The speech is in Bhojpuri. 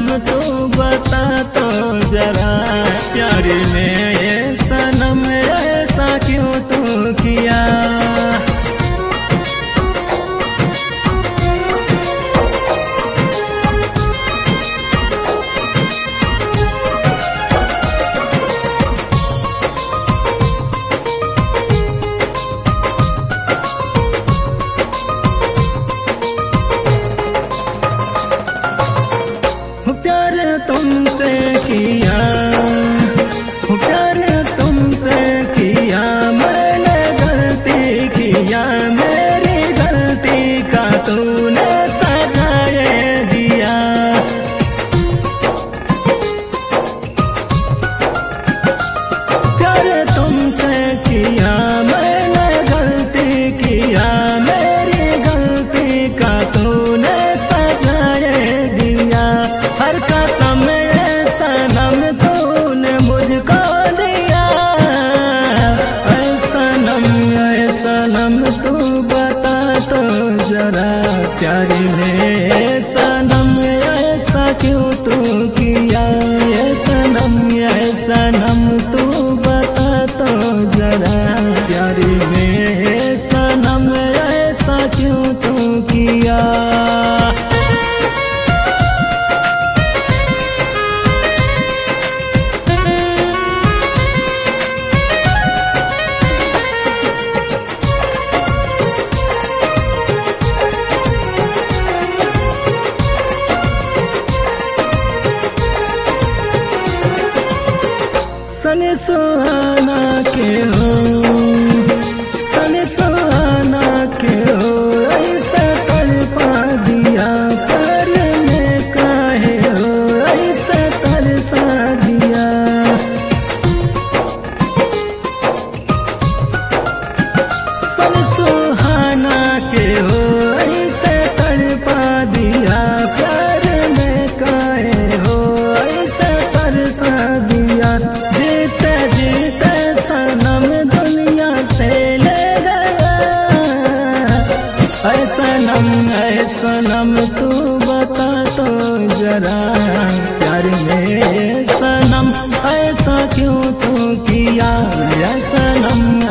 तू बता तो जरा, प्यार में ये सनम ऐसा क्यों तू किया। प्यार तुमसे किया, प्यार तुमसे किया, मैंने गलती किया, मेरी गलती का तूने सजा दिया। प्यार तुमसे किया, मैंने गलती किया, मेरी गलती का तूने सजा दिया। हर कसम सनम तूने मुझको दिया, सनम तू बता तो जरा, प्यार में सनम ऐसा क्यों तू किया। सनम तू बता तो जरा, प्यार में सनम ऐसा क्यों तू किया। सन सुहाना के हो, सन सुहाना के हो, ऐसा तड़पा दिया, प्यार में काहे हो ऐसा तरसा दिया। सन सुहाना के हो, ऐसा तड़पा दिया, प्यार में काहे हो ऐसा तरसा दिया। जीते जीते सनम दुनिया से ले गया, ऐ सनम तू बता तो जरा, प्यार में सनम ऐसा क्यों तू किया। सनम